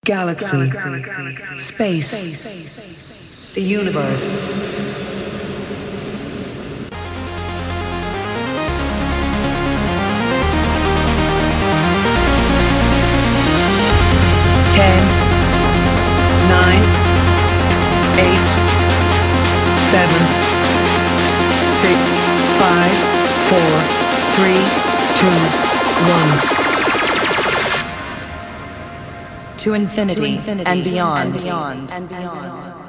Galaxy, space, the universe. 10, 9, 8, 7, 6, 5, 4, 3, 2, 1. To infinity and beyond.